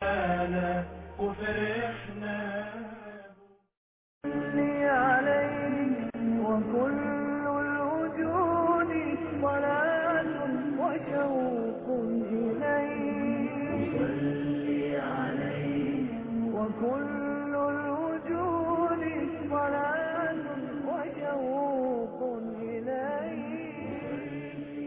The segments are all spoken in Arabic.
وفرحنا صلي عليه وكل الوجود صلاة وشوق إليه. صلي عليه وكل الوجود صلاة وشوق إليه.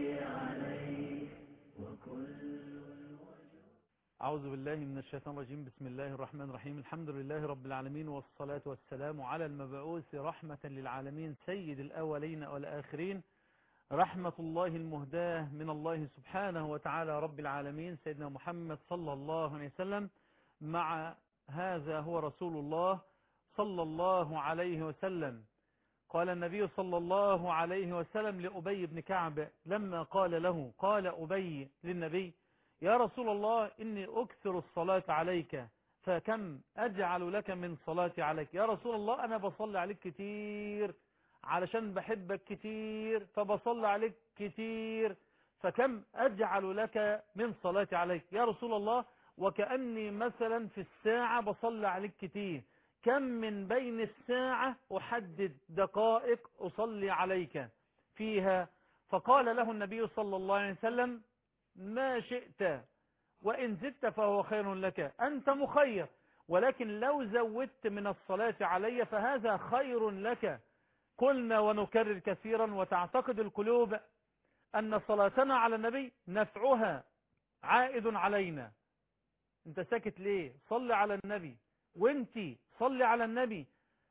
أعوذ بالله من الشيطان الرجيم. بسم الله الرحمن الرحيم. الحمد لله رب العالمين، والصلاة والسلام على المبعوث رحمة للعالمين سيد الأولين والآخرين، رحمة الله المهداة من الله سبحانه وتعالى رب العالمين، سيدنا محمد صلى الله عليه وسلم. مع هذا هو رسول الله صلى الله عليه وسلم. قال النبي صلى الله عليه وسلم لأبي بن كعب لما قال له، قال أبي للنبي: يا رسول الله إني أكثر الصلاة عليك فكم أجعل لك من صلاتي عليك؟ يا رسول الله أنا بصلي عليك كتير علشان بحبك كتير، فبصلي عليك كتير، فكم أجعل لك من صلاتي عليك يا رسول الله؟ وكأني مثلا في الساعة بصلي عليك كتير، كم من بين الساعة أحدد دقائق أصلي عليك فيها؟ فقال له النبي صلى الله عليه وسلم: ما شئت، وإن زدت فهو خير لك، أنت مخير، ولكن لو زودت من الصلاة علي فهذا خير لك. قلنا ونكرر كثيرا، وتعتقد القلوب أن صلاتنا على النبي نفعها عائد علينا. انت ساكت ليه؟ صل على النبي، وانتي صل على النبي،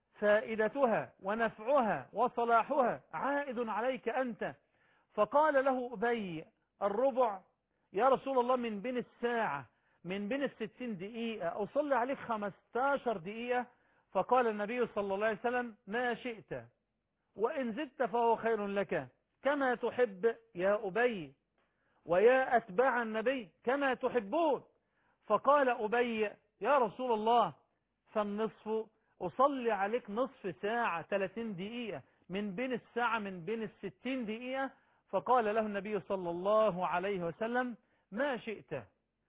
فائدتها ونفعها وصلاحها عائد عليك أنت. فقال له أبي: الربع يا رسول الله، من بين الساعة، من بين 60 دقيقة أصلي عليك 15 دقيقة. فقال النبي صلى الله عليه وسلم: ما شئت، وإن زدت فهو خير لك، كما تحب يا أبي، ويا أتباع النبي كما تحبون. فقال أبي: يا رسول الله فالنصف، أصلي عليك نصف ساعة 30 دقيقة من بين الساعة، من بين 60 دقيقة. فقال له النبي صلى الله عليه وسلم: ما شئت،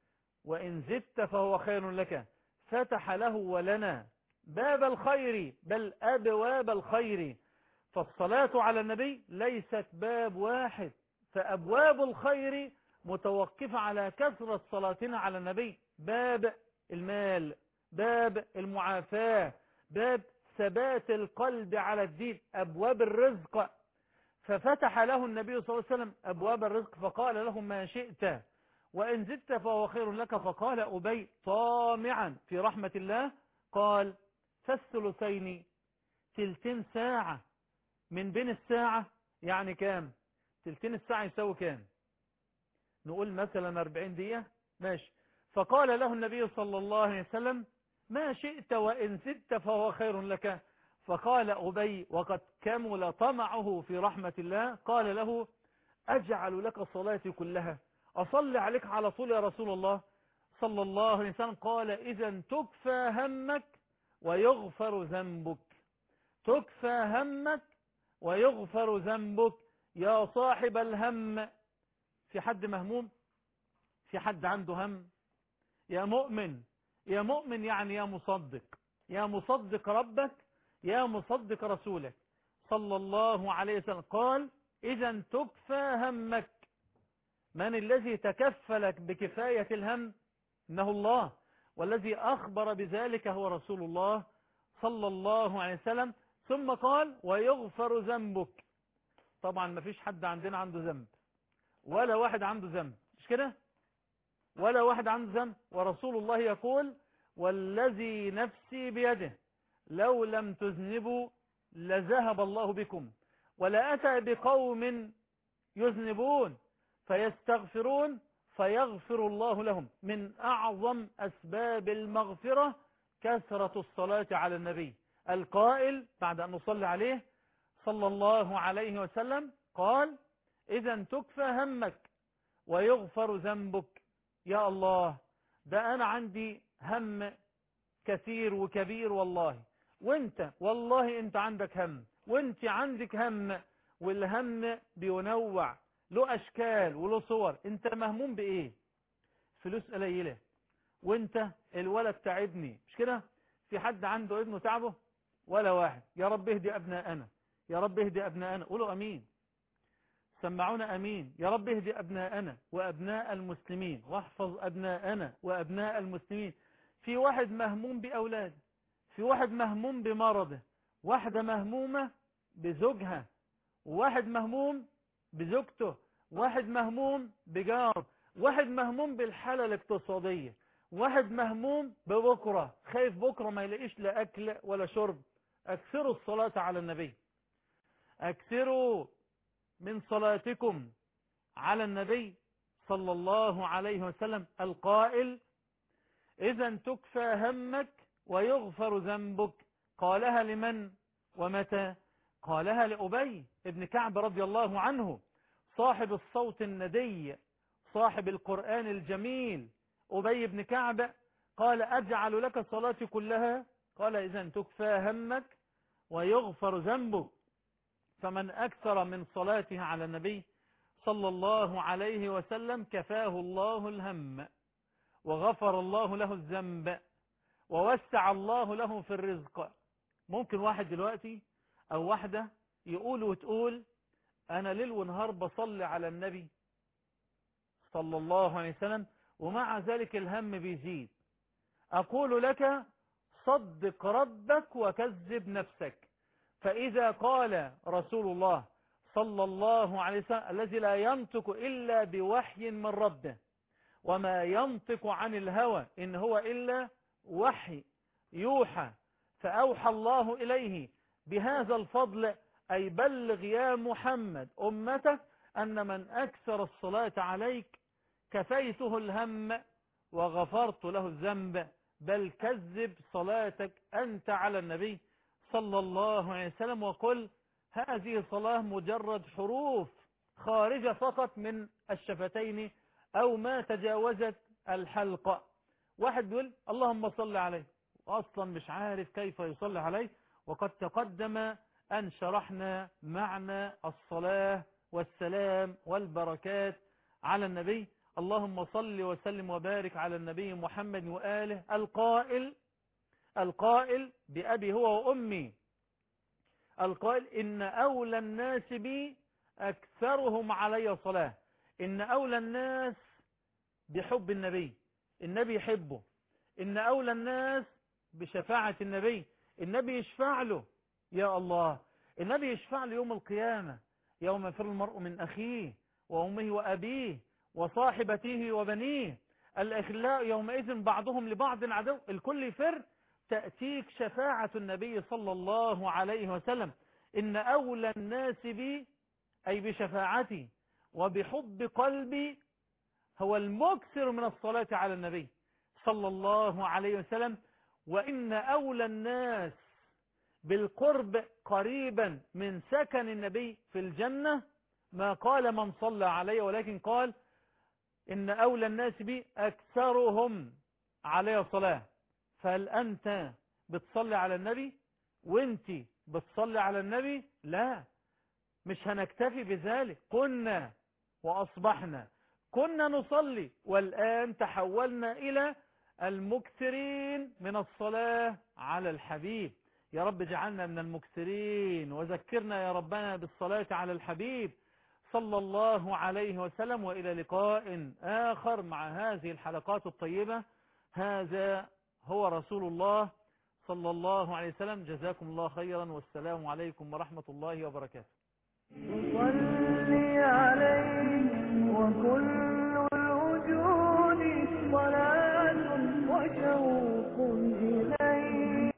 وإن زدت فهو خير لك. فتح له ولنا باب الخير، بل أبواب الخير. فالصلاة على النبي ليست باب واحد، فأبواب الخير متوقفة على كثرة صلاتنا على النبي. باب المال، باب المعافاة، باب ثبات القلب على الدين، أبواب الرزق. ففتح له النبي صلى الله عليه وسلم أبواب الرزق، فقال له: ما شئت، وإن زدت فهو خير لك. فقال أبي طامعا في رحمة الله، قال: فالثلثين، تلتين ساعة من بين الساعة، يعني كام؟ تلتين الساعة يساوي كام؟ نقول مثلا 40 دقيقة، ماشي. فقال له النبي صلى الله عليه وسلم: ما شئت، وإن زدت فهو خير لك. فقال أبي وقد كمل طمعه في رحمة الله، قال له: أجعل لك صلاتي كلها، أصلي عليك على طول يا رسول الله صلى الله عليه وسلم. قال: إذا تكفى همك ويغفر ذنبك، تكفى همك ويغفر ذنبك يا صاحب الهم. في حد مهموم؟ في حد عنده هم؟ يا مؤمن، يا مؤمن يعني يا مصدق، يا مصدق ربك، يا مصدق رسولك صلى الله عليه وسلم. قال: إذا تكفى همك. من الذي تكفلك بكفاية الهم؟ إنه الله، والذي أخبر بذلك هو رسول الله صلى الله عليه وسلم. ثم قال: ويغفر ذنبك. طبعا ما فيش حد عندنا عنده ذنب، ولا واحد عنده ذنب، مش كده؟ ولا واحد عنده ذنب. ورسول الله يقول: والذي نفسي بيده لو لم تذنبوا لذهب الله بكم، ولا أتى بقوم يذنبون فيستغفرون فيغفر الله لهم. من أعظم أسباب المغفرة كثرة الصلاة على النبي. القائل بعد أن نصلي عليه صلى الله عليه وسلم قال: إذا تكفى همك ويغفر ذنبك. يا الله، ده أنا عندي هم كثير وكبير والله، وانت والله انت عندك هم، وانت عندك هم، والهم بينوع، له أشكال وله صور. انت مهموم بإيه؟ فلوس قليلة، وانت الولد تعبني، مش كده؟ في حد عنده ابنه تعبه؟ ولا واحد. يا رب اهدي أبناءنا، يا رب اهدي أبناءنا. قولوا أمين، سمعونا أمين. يا رب اهدي أبناءنا وأبناء المسلمين، واحفظ أبناءنا وأبناء المسلمين. في واحد مهموم بأولاده، في واحد مهموم بمرضه، واحدة مهمومة بزوجها، واحد مهموم بزوجته، واحد مهموم بجاره، واحد مهموم بالحالة الاقتصادية، واحد مهموم ببكرة، خايف بكرة ما يلاقيش لا أكل ولا شرب. أكثروا الصلاة على النبي، أكثروا من صلاتكم على النبي صلى الله عليه وسلم القائل: إذا تكفى همك ويغفر ذنبك. قالها لمن ومتى؟ قالها لأبي ابن كعب رضي الله عنه، صاحب الصوت الندي، صاحب القرآن الجميل. أبي بن كعب قال: أجعل لك صلاتي كلها؟ قال: إذا تكفى همك ويغفر ذنبك. فمن أكثر من صلاته على النبي صلى الله عليه وسلم كفاه الله الهم، وغفر الله له الذنب، ووسع الله له في الرزق. ممكن واحد دلوقتي أو واحدة يقول وتقول: أنا ليل ونهار بصلي على النبي صلى الله عليه وسلم ومع ذلك الهم بيزيد. أقول لك: صدق ربك وكذب نفسك. فإذا قال رسول الله صلى الله عليه وسلم الذي لا ينطق إلا بوحي من ربه، وما ينطق عن الهوى إن هو إلا وحي يوحى، فأوحى الله إليه بهذا الفضل، أي بلغ يا محمد أمتك أن من أكثر الصلاة عليك كفيته الهم وغفرت له الذنب. بل كذب صلاتك أنت على النبي صلى الله عليه وسلم وقل: هذه صلاة مجرد حروف خارجة فقط من الشفتين أو ما تجاوزت الحلقة. واحد بيقول: اللهم صل عليه، أصلا مش عارف كيف يصلي عليه، وقد تقدم أن شرحنا معنى الصلاة والسلام والبركات على النبي. اللهم صل وسلم وبارك على النبي محمد وآله القائل بأبي هو وأمي، القائل: إن أولى الناس بي أكثرهم علي صلاة. إن أولى الناس بحب النبي، النبي يحبه. إن أولى الناس بشفاعة النبي، النبي يشفع له. يا الله، النبي يشفع له يوم القيامة، يوم يفر المرء من أخيه وأمه وأبيه وصاحبته وبنيه، الأخلاء يومئذ بعضهم لبعض عدو، الكل يفر، تأتيك شفاعة النبي صلى الله عليه وسلم. إن أولى الناس بي أي بشفاعتي وبحب قلبي هو المكثر من الصلاة على النبي صلى الله عليه وسلم. وإن أولى الناس بالقرب قريبا من سكن النبي في الجنة ما قال من صلى عليه، ولكن قال: إن أولى الناس بي أكثرهم عليه صلاة. فهل أنت بتصلي على النبي وانت بتصلي على النبي؟ لا، مش هنكتفي بذلك. كنا وأصبحنا كنا نصلي والآن تحولنا إلى المكثرين من الصلاة على الحبيب. يا رب اجعلنا من المكثرين، وذكرنا يا ربنا بالصلاة على الحبيب صلى الله عليه وسلم. وإلى لقاء آخر مع هذه الحلقات الطيبة. هذا هو رسول الله صلى الله عليه وسلم. جزاكم الله خيرا، والسلام عليكم ورحمة الله وبركاته.